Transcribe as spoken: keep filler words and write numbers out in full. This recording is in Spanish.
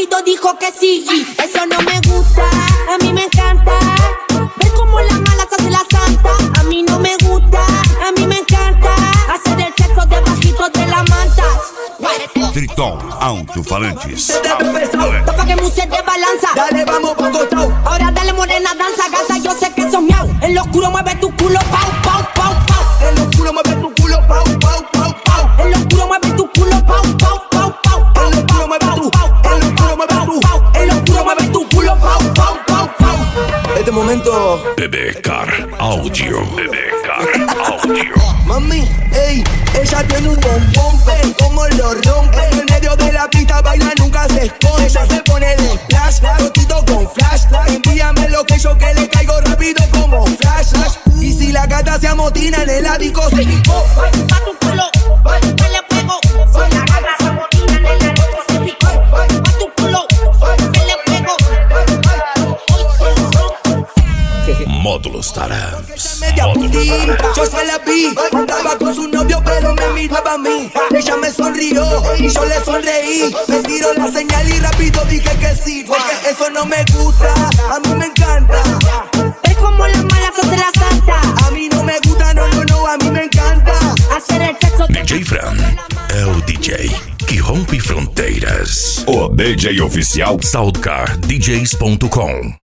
rápido dijo que sí. Eso no me gusta, a mí me encanta. Ver cómo la mala se hace la santa. A mí no me gusta, a mí me encanta. Hacer el sexo debajito de la manta. Triton Alto-Falantes. Tapa que muse de balanza. Dale, vamos pa' costado. Ahora dale morena, danza, gata. Yo sé que sos miau. En lo oscuro mueve tu culo, pau, pau, pau, pau. En lo oscuro mueve tu culo, pau, pau, pau, pau. En lo oscuro mueve tu culo, pau, pau, pau, pau. En lo oscuro mueve tu, en lo oscuro mueve tu, En lo oscuro mueve tu culo, pau, pau, pau, pau. Este momento, B B Car Audio. B B Car Audio. mami, ey, ella tiene un bombón, pero como lo rompe. En medio de la pista baila, nunca se esconde. Ella se pone el splash, rotito con flash. Envíame lo que yo que le caigo rápido como flash. Y si la gata se amotina en el ático, se picó. Pa' tu culo, que le pego. Si la gata se amotina en el ático, se picó. Pa' tu culo, que le pego. Módulos Tarams. Media putín, yo se la vi. Andaba con su novio, pero me miraba a mí. Ella me sonrió y yo le sonreí. Me tiró la señal y rápido dije que sí. Porque eso no me gusta, a mí me encanta. Es como las malas se hace la santa. A mí no me gusta, no, no, no, a mí me encanta. Hacer el sexo D J Fran é o D J que rompe fronteiras. O D J oficial Soundcar D Js ponto com.